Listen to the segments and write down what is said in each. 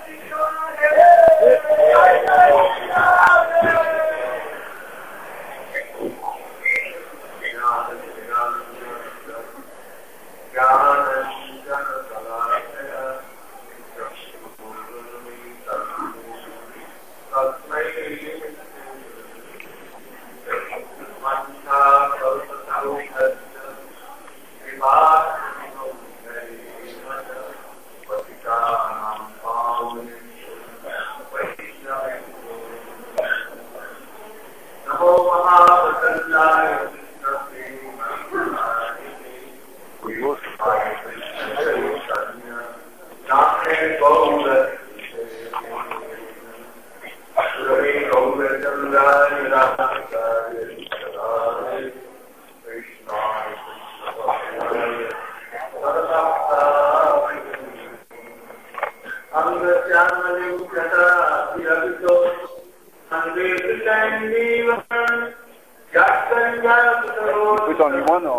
Which one you want or?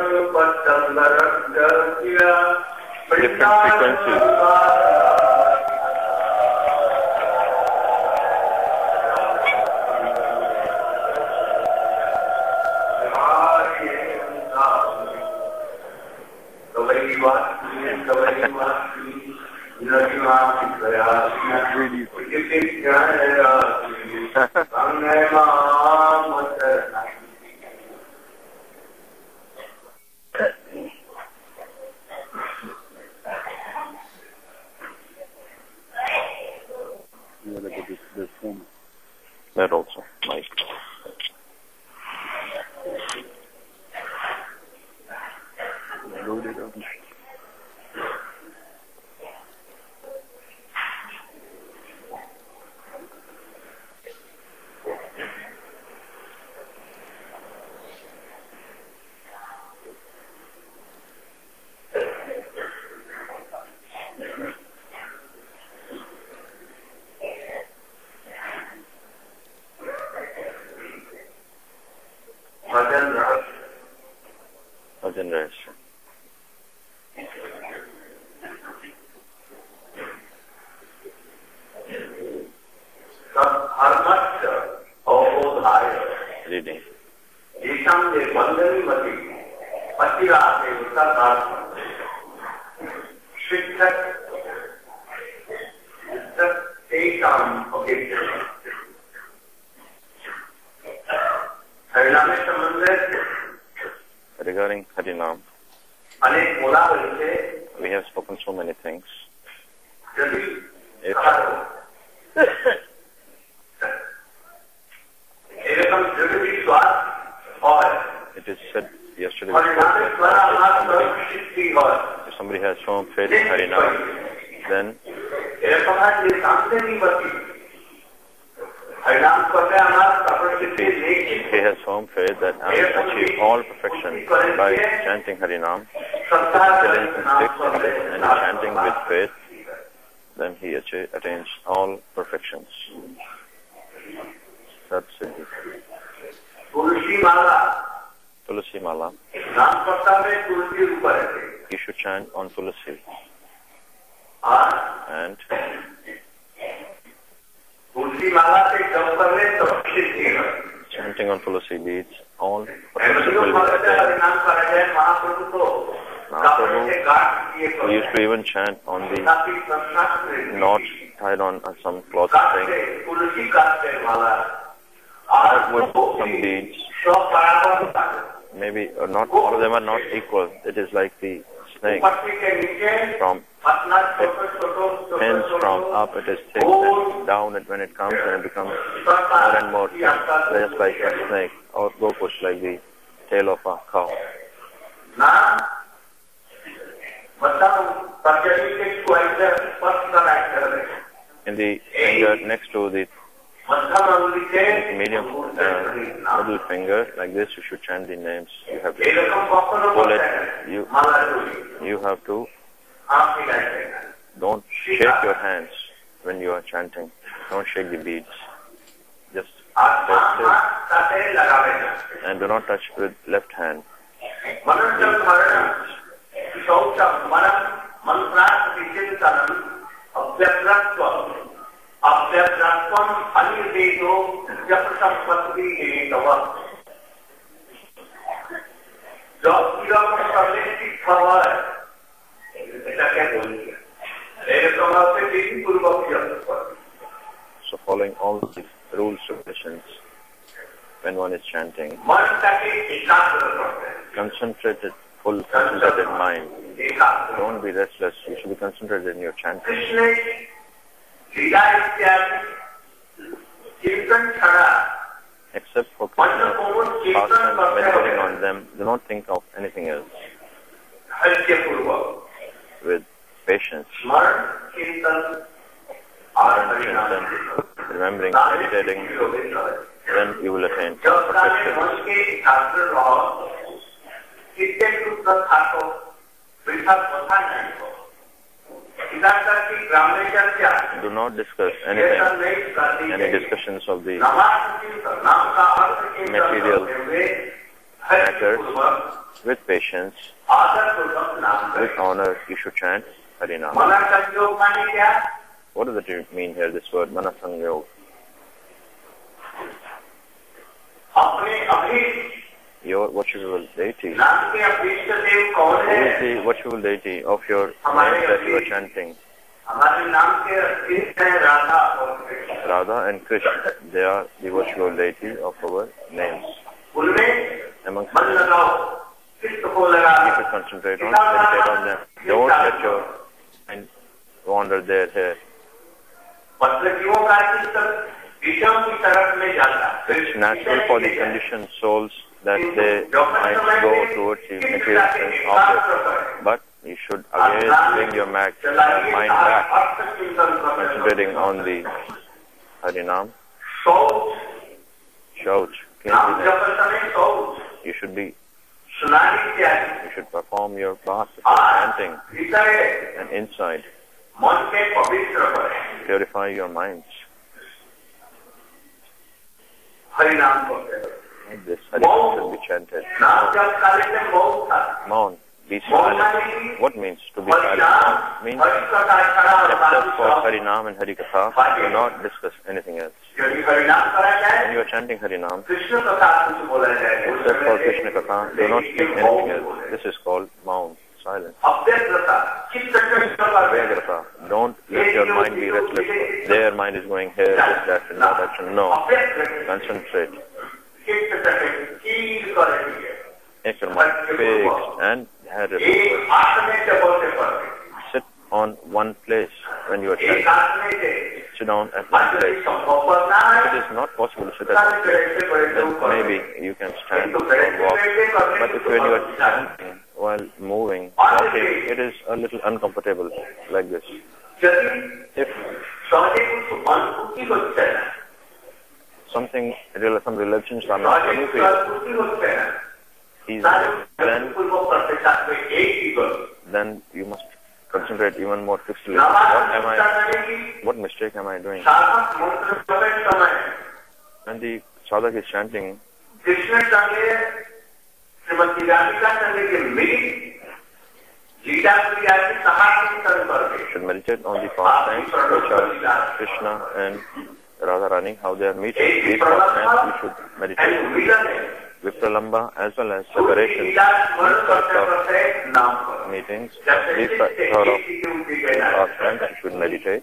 Different frequencies. That also, nice. Loaded up. Bhajan Raj. Reading. Regarding Harinam, we have spoken so many things. If it is said yesterday, if somebody has shown faith in Harinam, then if he has firm faith that I will achieve all perfection by chanting Harinam, intelligence and sticks in this and chanting with faith, then he attains all perfections. That's it. Tulsi Mala. You should chant on Tulsi. And chanting on Tulsi beads, all perfection will be attained. Mahaprabhu, we used to even chant on the knots tied on some cloth string. With some beads, maybe not all of them are not equal. It is like the snake. From ends from up it is thick, and down when it comes and it becomes more and more thick, just like a snake, or gopush, like the tail of a cow. In the finger next to the medium middle finger, like this, you should chant the names. You have to pull it. You have to. Don't shake your hands when you are chanting. Don't shake the beads. Just press it and do not touch with left hand. अव्यग्रत्वम अनिर्देशो व्यप्रसंपत्ति हेतवः। जो ईश्वर करने की खबर ऐसा क्या बोलिए एक प्रभाव से विधि पूर्वक किया। So following all these rules, regulations, when one is chanting, concentrated, full concentrated mind. Don't be restless. You should be concentrated in your chanting. Except for Krishna, pastime, meditating on them, do not think of anything else. With patience, remembering, meditating, then you will attain perfection. Do not discuss anything, any discussions of the material matters. With patience, with honor, you should chant Harinam. What does it mean here, this word, Manasanyog? Your worshipable deity. Who is the worshipable deity of your name that you are chanting? Radha and Krishna, they are the worshipable deity of our names. Amongst them, keep it, concentrate on, meditate on them. Don't let your mind wander there, here. It's natural for the conditioned souls that they might go towards the material objects, but you should again bring your mind back, concentrating on the Harinam. Shout, cleanliness. You should perform your path of chanting and inside. Purify your minds. This Harinam should be chanted. Maun, be silent. What means to be silent? Means except for Harinam and Harikatha, do not discuss anything else. When you are chanting Harinam, except for Krishna Katha, do not speak anything else. This is called Maun, silence. Vyagrata, don't let your mind be restless. Their mind is going here, this, that, and that direction. No. Concentrate. Make your mind fixed and head it. Sit on one place when you are chanting. Sit down at one place. If it is not possible to sit at one place, then maybe you can stand or walk. But if when you are chanting while moving, walking, it is a little uncomfortable like this. If some religions are not coming to you, then you must concentrate even more fixedly. What mistake am I doing? When the sadhak is chanting, should meditate on the pastimes which are Krishna and Radharani, how they are meeting. These pastimes we should meditate on. Vipralamba as well as separation. These types of meetings, these types of pastimes we should meditate.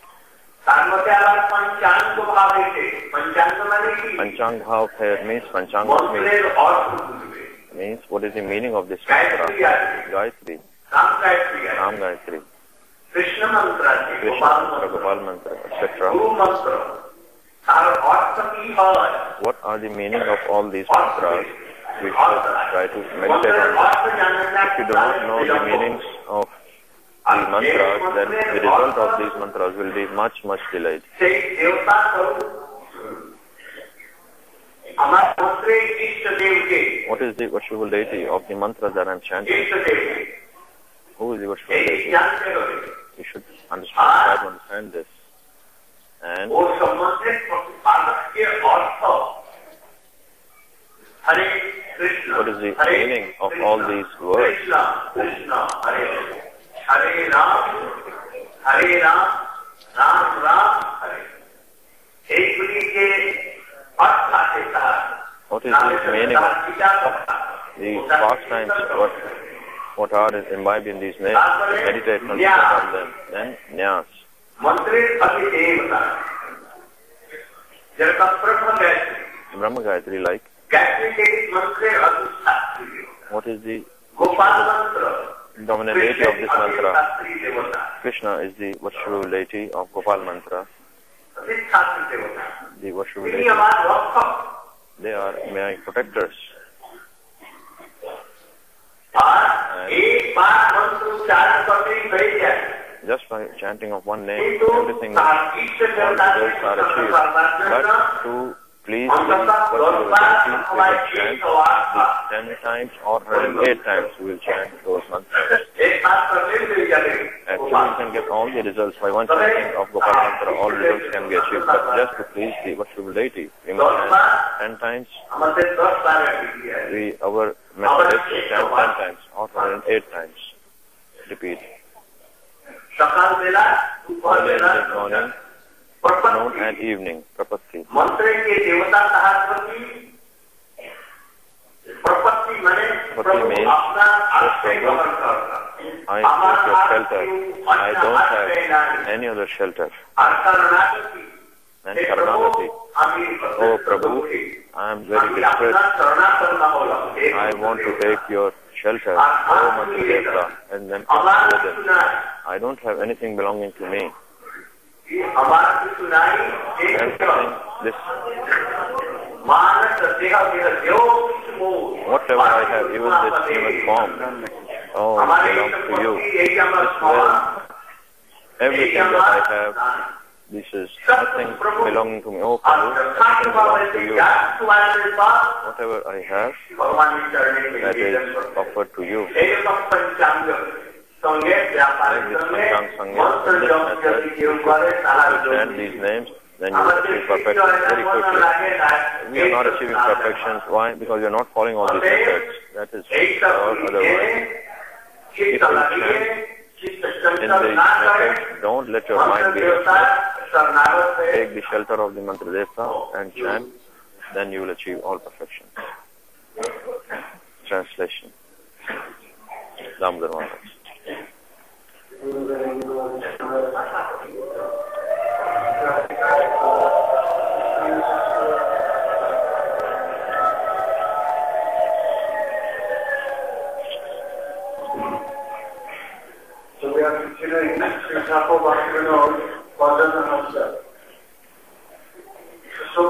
Panchang Bhav here means Panchang means what is the meaning of this mantra? Gayatri. Ram Gayatri. Krishna mantra, Gopal mantra, etc. What are the meaning of all these mantras? We should try to meditate on them. If you do not know the meanings of the mantras, then the result of these mantras will be much, much delayed. What is the worshipful deity of the mantra that I am chanting? Who is the worshipful deity? You should try to understand this. And what is the meaning of all these words? Ram Ram Hare. What is the meaning of the pastimes? What are imbibed in these names? Meditate, concentrate on them. Then Nyas. Brahma Gayatri like. What is the dominant deity of this mantra? Krishna is the Vashru deity of Gopal mantra. The Vashru deity. They are my protectors. Just by chanting of one name, everything, all results are achieved. But to please the Vashru deity, we will chant these 10 times or 108 times. We will chant those mantras. Actually, you can get all the results by one chanting of Gopal mantra. All results can be achieved. But just to please the Vashru deity, we must chant 10 times. Our method is to chant 10 times or 108 times. Repeat. Morning, noon and evening. Prapatti. Prapatti means I take your shelter. I don't have any other shelter. And Karanagati. Oh Prabhu, I am very distressed. I want to take your shelter. Oh Mantradevta. And then I don't have anything belonging to me. This whatever I have, even this human form, oh, it belongs to you. Well, everything that I have, this is nothing belonging to me. Oh, Prabhu, everything belongs to you. Whatever I have, that is offered to you. Like this Panchang Sangha, in this method, if you chant these names, then you will achieve perfection very quickly. We are not achieving perfections. Why? Because we are not following all these methods. That is all otherwise. If you chant in these methods, don't let your mind be restless. Take the shelter of the Mantradevta and chant, then you will achieve all perfection. Translation. Damodar Maharaj. So we are considering Sri Thakur Bhaktivinoda Bhajan. So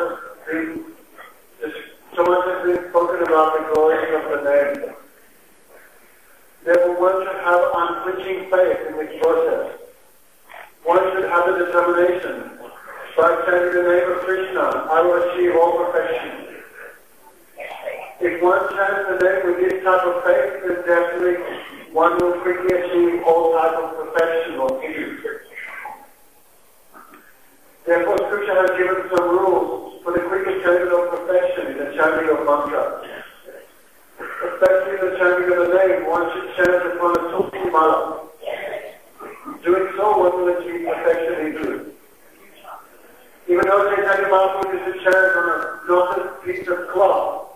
much has been spoken about the glories of the name. Therefore, one should have unflinching faith in this process. One should have the determination, by chanting the name of Krishna, I will achieve all perfection. If one chants the name with this type of faith, then definitely one will quickly achieve all type of perfection or peace. Therefore, Scripture has given some rules for the quickest chanting of perfection in the chanting of mantra. Especially the chanting of the name, one should chant upon a Tulsi Mala. Doing so, one will achieve perfection easily. Even though Chaitanya Mahaprabhu used to chant on a knotted piece of cloth,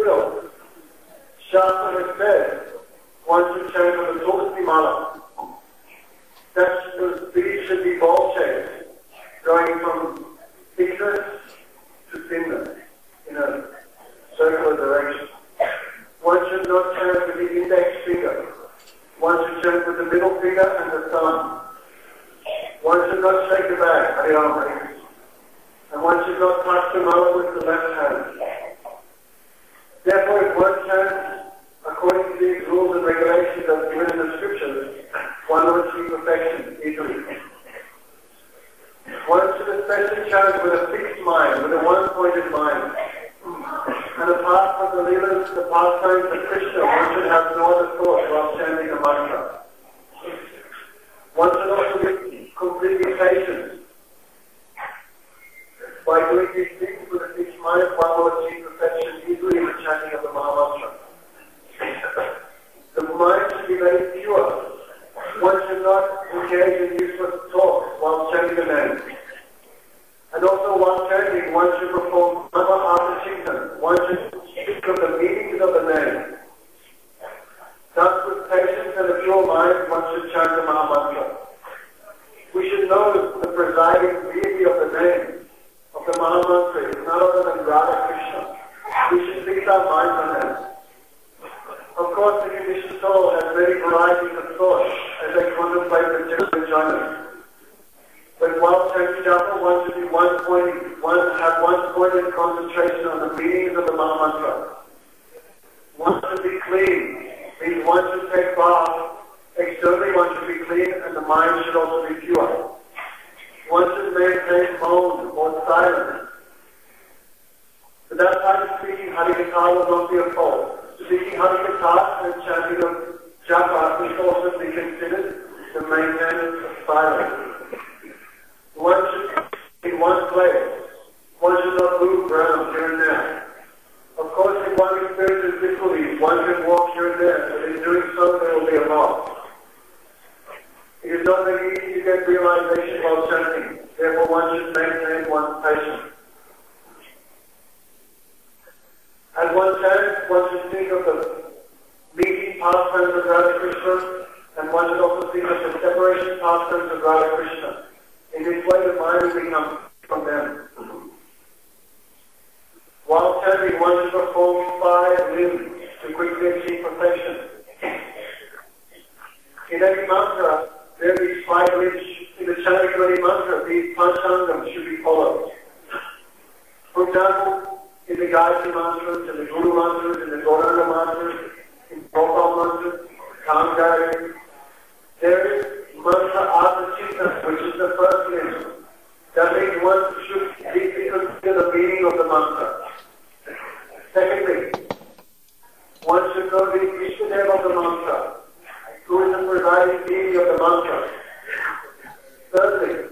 Shastra has said, one should chant on a Tulsi Mala. That the beads should be ball-shaped, going from thickness to thinness in a circular direction. One should not chant with the index finger. One should chant with the middle finger and the thumb. One should not shake the bag, Hare Rama. And one should not touch the mouth with the left hand. Therefore, if one chants according to these rules and regulations as given in the scriptures, one will achieve perfection easily. One should especially chant with a fixed mind, with a one-pointed mind. And apart from the leelas, the pastimes of Krishna, one should have no other thought while chanting a mantra. One should also be completely patient. By doing these things with a fixed mind, one will achieve perfection easily in the chanting of the Mahamantra. The mind should be very pure. One should not engage in useless talk while chanting Also, while chanting, one should perform Nama Artha Chintan. One should speak of the meanings of the name. Thus, with patience and a pure mind, one should chant the Maha Mantra. We should know the presiding deity of the name of the Maha Mantra is none other than Radha Krishna. We should fix our minds on him. Of course, the conditioned soul has many varieties of thought as they contemplate the general enjoyment. But while chanting japa, one should be have one-pointed concentration on the meanings of the Maha Mantra. One should be clean, means one should take bath. Externally, one should be clean, and the mind should also be pure. One should maintain mode or silence. But that type of speaking Harikatha will not be a fault. Speaking Harikatha and chanting of japa should also be considered the maintenance of silence. One should be in one place. One should not move around here and there. Of course, if one experiences difficulties, one can walk here and there, but in doing so, there will be a loss. It is not very easy to get realization while chanting. Therefore, one should maintain one's patience. As one chants, one should think of the meeting pastimes of Radha Krishna, and one should also think of the separation pastimes of Radha Krishna. In this way, the mind will become from them. While chanting, one should perform 5 limbs to quickly achieve perfection. In every mantra, there are these 5 limbs. In the chanting of any mantra, these panchangams should be followed. For example, in the Gayatri mantras, in the Guru mantras, in the Gauranga mantras, in Gopal mantras, Kam Gayatri, there is mantra Artha Chintan, which is the first limb. That means one should deeply consider the meaning of the mantra. Secondly, one should know the Ishtadeva of the mantra, who is the presiding deity of the mantra. Thirdly,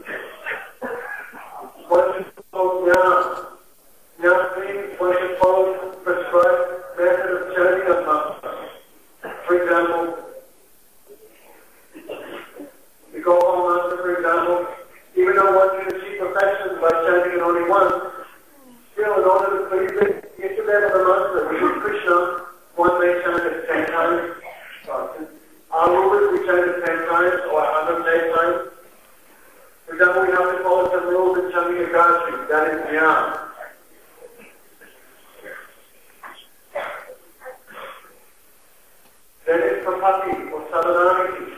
one should follow Jnana. Jnana means one should follow the prescribed method of chanting of mantra. For example, the Gopal mantra, for example, even though one can achieve perfection by chanting it only once, still in order to please it, Ishtadeva of the mantra, which is Krishna, one may chant it 10 times. Our rules, we chant it 10 times or 108 times. For example, we have to follow some rules in chanting a Gayatri, that is Jnana. Then it's Prapati or Sadhanamiti.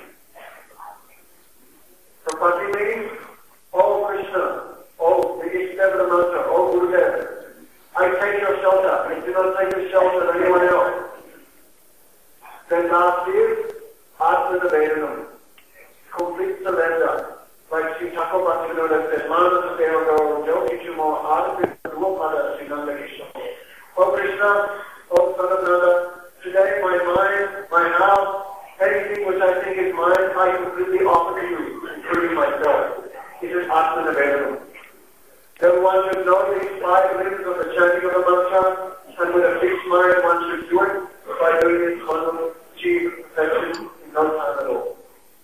Prapati means, Oh Krishna, Oh the Ishtadeva of the mantra, Oh Gurudev, I take your shelter, I do not take the shelter of anyone else. Then last is Atma Nivedanam, complete surrender. Like Sri Thakur Bhaktivinoda said, Manasa Deva Gaura Yogi Chumo Adhipita Rupada Srinanda Krishna. Oh Krishna, Oh Son of Nanda, today my mind, my house, anything which I think is mine, I completely offer to you, including myself. It is Atma Nivedanam. Then one should know these 5 limbs of the chanting of the mantra, and with a fixed mind one should do it. By doing it, one will achieve perfection in no time at all.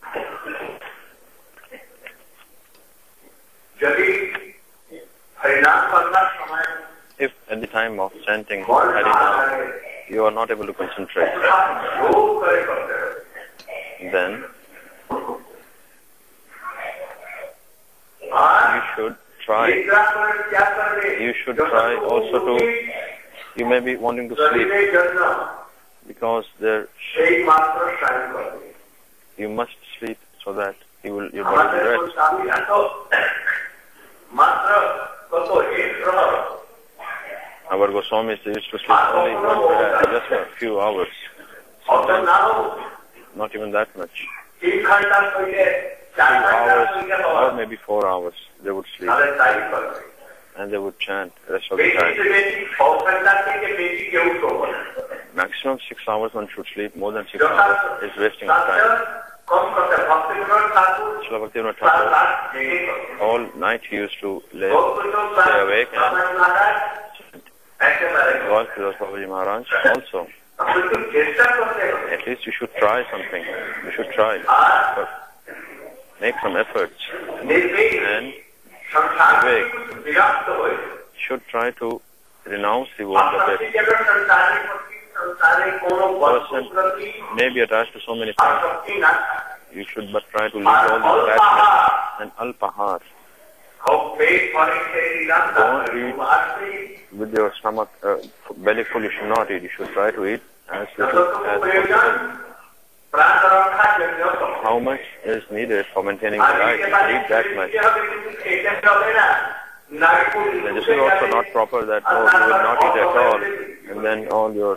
If at the time of chanting Harinam you are not able to concentrate, then you should try. You should try also to, you may be wanting to sleep because you must sleep so that your body will rest. Our Goswamis used to sleep only just for a few hours. Sometimes not even that much. 3 hours or maybe 4 hours they would sleep. And they would chant the rest of the time. Maximum 6 hours one should sleep. More than 6 hours is wasting of time. Srila Bhaktivinoda Thakur, all night he used to stay awake and God Babaji Maharaj also. At least you should try something. You should try. But make some efforts. And Vivek, should try to renounce the world of it. Person may be attached to so many things. You should but try to leave all these attachments and alpahar. Don't eat with your stomach, belly full. You should not eat. You should try to eat as little as possible. How much is needed for maintaining the life? You should eat that much. And this is also not proper that you will not eat at all, and then all your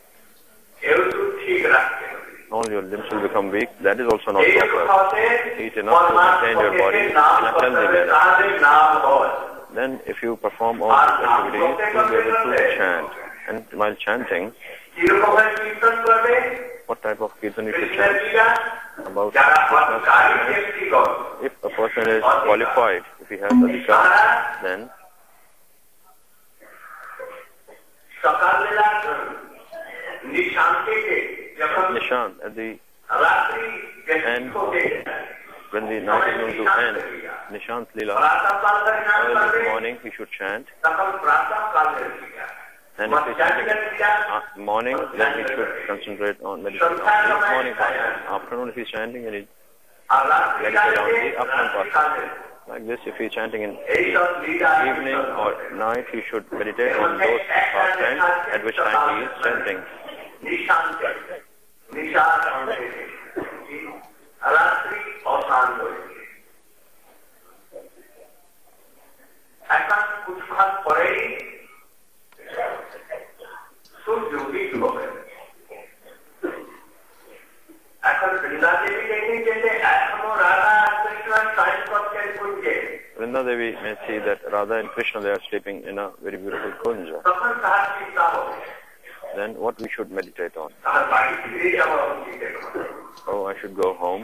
limbs will become weak. That is also not proper. Eat enough to maintain your body in a healthy manner. Then if you perform all these activities, you will be able to chant. And while chanting, what type of kirtan you should chant? About if a person is qualified, if he has adhikar, then Nishan at the end, when the night is going to end, Nishant Leela, early morning he should chant. And if he's chanting in morning, then he should concentrate on meditation on the morning part. Afternoon, if he's chanting, then he meditate on the afternoon part. Like this, if he's chanting in the evening or night, he should meditate on those pastimes at which time he is chanting. Vrinda Devi may see that Radha and Krishna, they are sleeping in a very beautiful kunja. Then what we should meditate on? Oh, I should go home.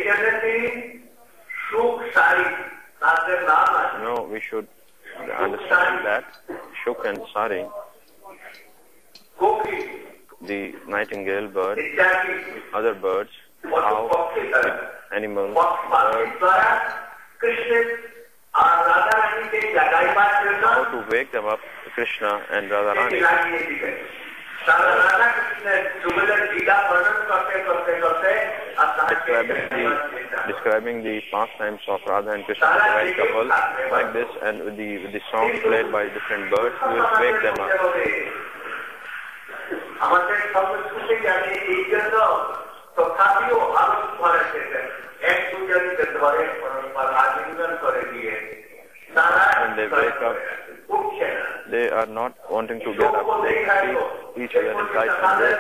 No, we should understand that Shuk and Sari, the nightingale bird, other birds, how animals, birds, how to wake them up, Krishna and Radharani. Describing the pastimes of Radha and Krishna, the right couple, like this, and with the songs played by different birds, we will wake them up. When they wake up, they are not wanting to get up. They see each other inside from there.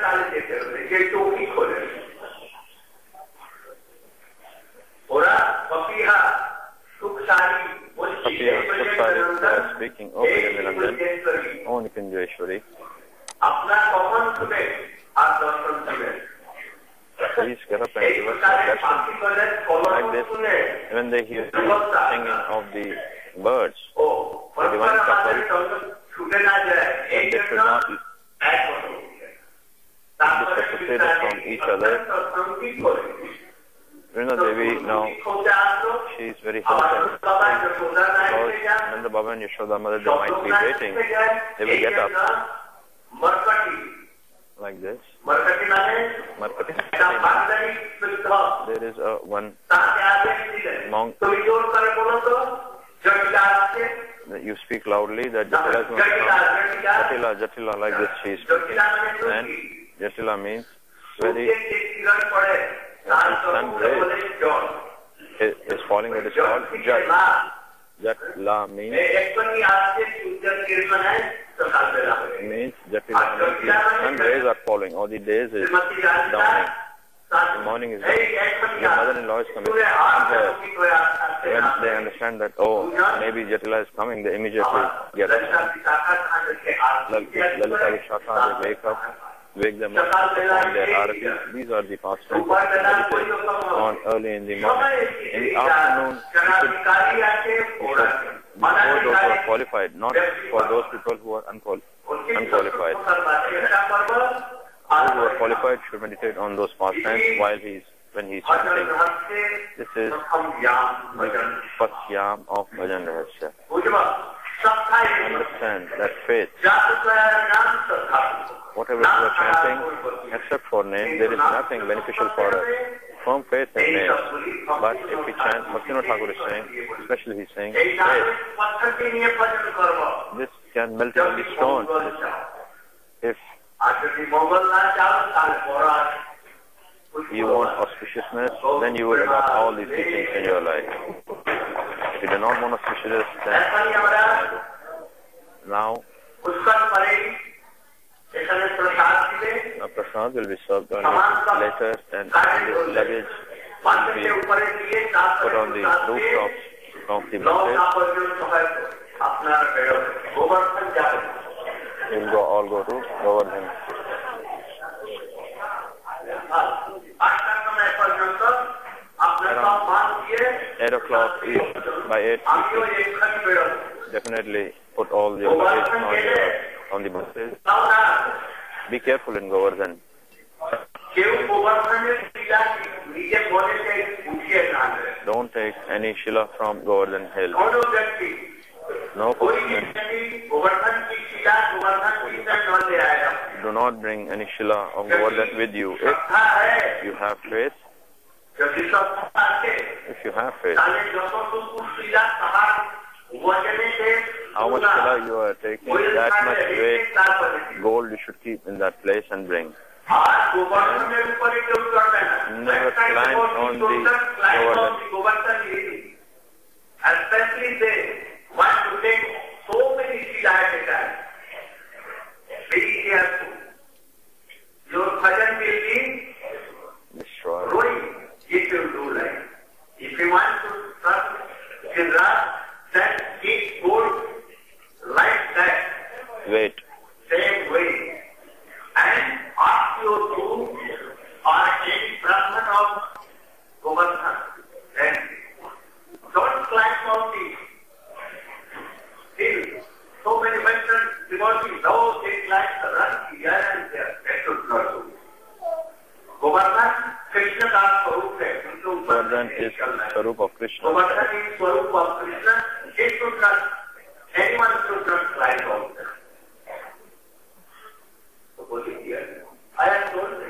Papiya, Sukhsari, they are speaking, O Vijayaniranjan, O Nikunjeshwari. Please get up and give us a lesson. Like this, when they hear the singing of the birds, the divine couple, they should not disassociate from each other. Vrinda Devi now, she is very helpless because Nanda Baba and Yashoda Mother, they might be waiting. They will get up like this. Markati. There is one monk. You speak loudly that Jatila is going to come. Jatila, like this she is speaking. And Jatila means very sun ray is falling, what is called Jat. Jatila means Jatila means the sun rays are falling, or the days is dawning. The morning is dawning. Your mother-in-law is coming. When they understand that, oh, maybe Jatila is coming, they immediately get up. Lalita Vishakha, they wake up, wake them up, perform their arati. These are the pastimes that we meditate on early in the morning. In the afternoon, before those who are qualified, not for those people who are unqualified. Those who are qualified should meditate on those pastimes when he's chanting. This is the first yam of Bhajan Rahasya. except for name, there is nothing beneficial for us. Firm faith in name. But if we chant, Bhaktivinoda Thakur is saying, especially he's saying, faith. This can melt even the stone. If you want auspiciousness, then you will adopt all these teachings in your life. If you do not want auspiciousness, then now prasad will be served on later, and this luggage will be put on the rooftops of the buses. We'll all go to Govardhan. 8 o'clock, by 8, definitely put all your luggage on the buses. Be careful in Govardhan. Don't take any Shila from Govardhan Hill. No person. Do not bring any Shila of Govardhan with you. If you have faith, how much Shila you are taking, that much weight gold you should keep in that place and bring. And never climb on the Govardhan. Especially they want to take so many Shila at a time. Very careful. Your bhajan will be ruined if you do like. If you want to trust Gilraj, then keep gold like that. Wait. Same way. And ask your guru or any Brahman of Govardhan. Then don't climb on the hill. So many Western devotees, those they climb the run here and there. That should not do. Govardhan, Krishna ka Swarup hai. Govardhan is Swarup of Krishna. Govardhan is Swarup of Krishna. It should not, anyone should not climb on them. I have told you.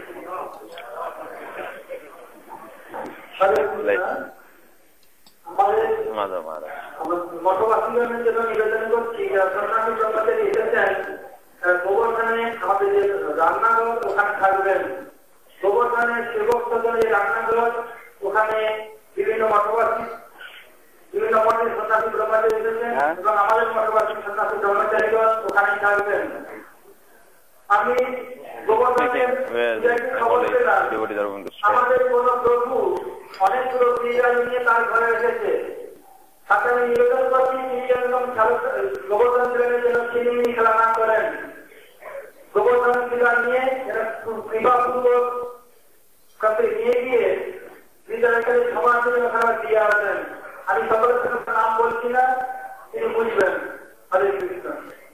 Mother Maharaj. মঠবাসীগণের জন্য নিবেদন করছি প্রশাসন সম্পদের এসেছেন গোবর্ধনে আমাদের যে রান্নাঘর ওখানে থাকবেন গোবর্ধনের সেবক সদনের রান্নাঘর ওখানে বিভিন্ন মঠবাসী বিভিন্ন মঠের সন্ন্যাসী ব্রহ্মচারী এসেছেন এবং আমাদের মঠবাসী সন্ন্যাসী ব্রহ্মচারীগণ ওখানে থাকবেন আমি গোবর্ধনের খবর পেলাম আমাদের কোন প্রভু অনেকগুলো ক্রীড়া নিয়ে তার ঘরে এসেছে তাকে আমি নিবেদন করছি তিনি যেরকম গোবর্ধন ক্রীড়ার জন্য চিনি খেলা না করেন গোবর্ধন ক্রীড়া নিয়ে কৃপাপূর্বক কাছে নিয়ে গিয়ে বিদ্যালয়কারী সমাজের খেলা দিয়ে আসেন আমি সকলের সাথে নাম বলছি না তিনি বুঝবেন হরে Krishna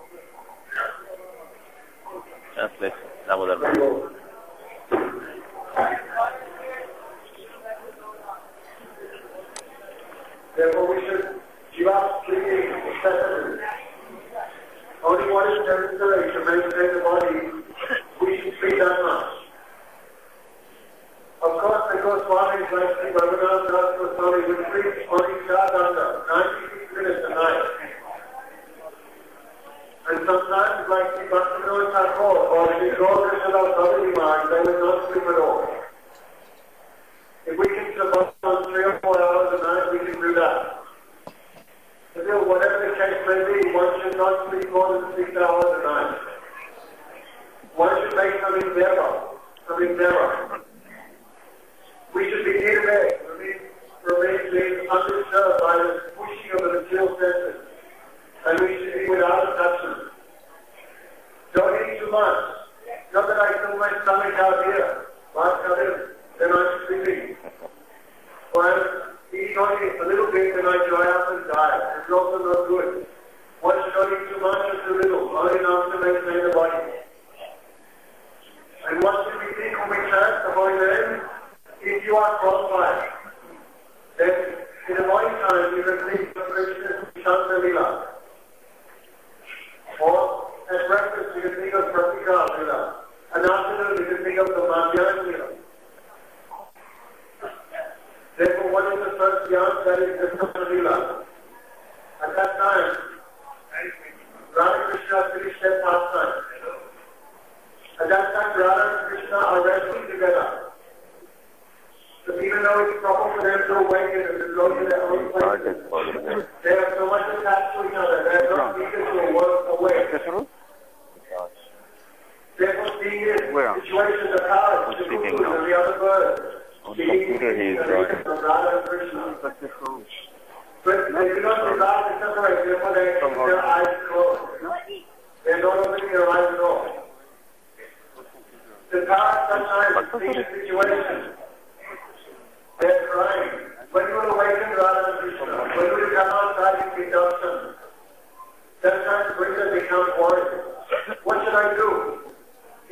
Therefore, we should give up sleeping excessively. Only what is necessary to maintain the body, we should sleep that much. Of course, because Swami is like Sri Bhagavath Swami, we sleep only 96 minutes a night. And sometimes, like Sri Bhaktivinoda Thakur or Sri Gaurkrishna Sadhguru Maharaj, they will not sleep at all. If we can survive on 3 or 4 hours a night, we can do that. So whatever the case may be, one should not sleep more than 6 hours a night. One should make some endeavor. We should be here today, remain being undisturbed by the pushing of the material senses. And we should be without attachment. Don't eat too much. Not that I fill my stomach out here. Then I'm sleeping. Or I eat only a little bit and I dry up and die. It's also not good. One should not eat too much or too little, only enough to maintain the body. And what should we think when we chant the holy name? If you are qualified, then in the morning time you can think of Krishna Shanta Lila. Or at breakfast you can think of Pratika Lila. And afternoon you can think of the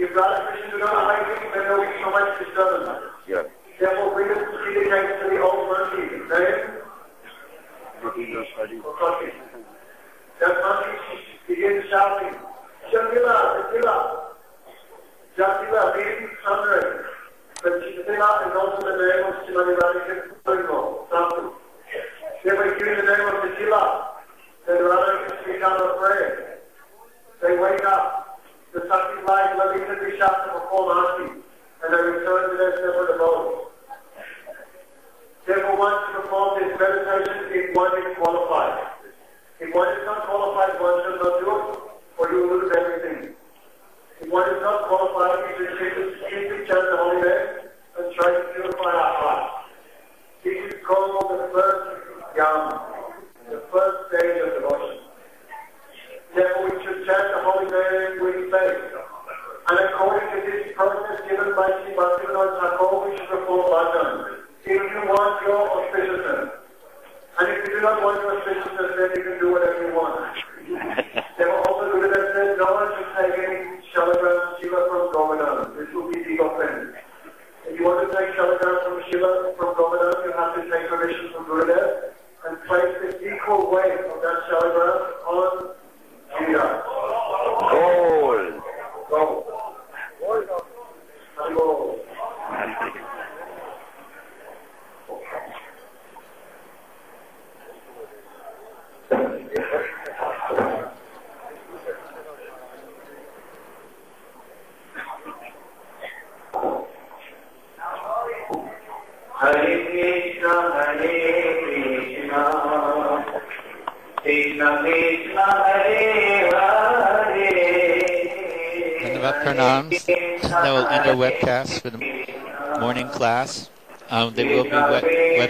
If Radha Krishna do not like it, then there will be so much disturbance. Yeah. Therefore, bring us to see the case to the old monkey. Then, that monkey begins shouting, Jamila, Jamila, Jamila, being thundering. But Jamila is also the name of Srimati Radhika Krishna. Therefore, giving the name of Jamila, then Radha Krishna become afraid. They wake up. The Sakti lies Lalita Vishaka perform Aarti, and they return to their separate abodes. Therefore, once you perform this meditation, if one is qualified. If one is not qualified, one should not do it, or you will lose everything. If one is not qualified, we should simply chant the holy name and try to purify our heart. This is called the first yam, the first stage of devotion. Therefore, we should chant the holy name with faith. And according to this process given by Sri Bhaktivinoda Thakur, we should perform bhajan. If you want your auspiciousness. And if you do not want your auspiciousness, then you can do whatever you want. There were also Gurudev said, no one should take any shalagram Shiva from Govardhan. This will be deep offense. If you want to take shalagram from Shiva from Govardhan, you have to take permission from Gurudev and place the equal weight of that shalagram on Shiva. Gold. Gold. Gold. Hare Krishna, Krishna Krishna, Hare Hare. Dhanyavad pranams. That will end our webcast for the morning class. There will be web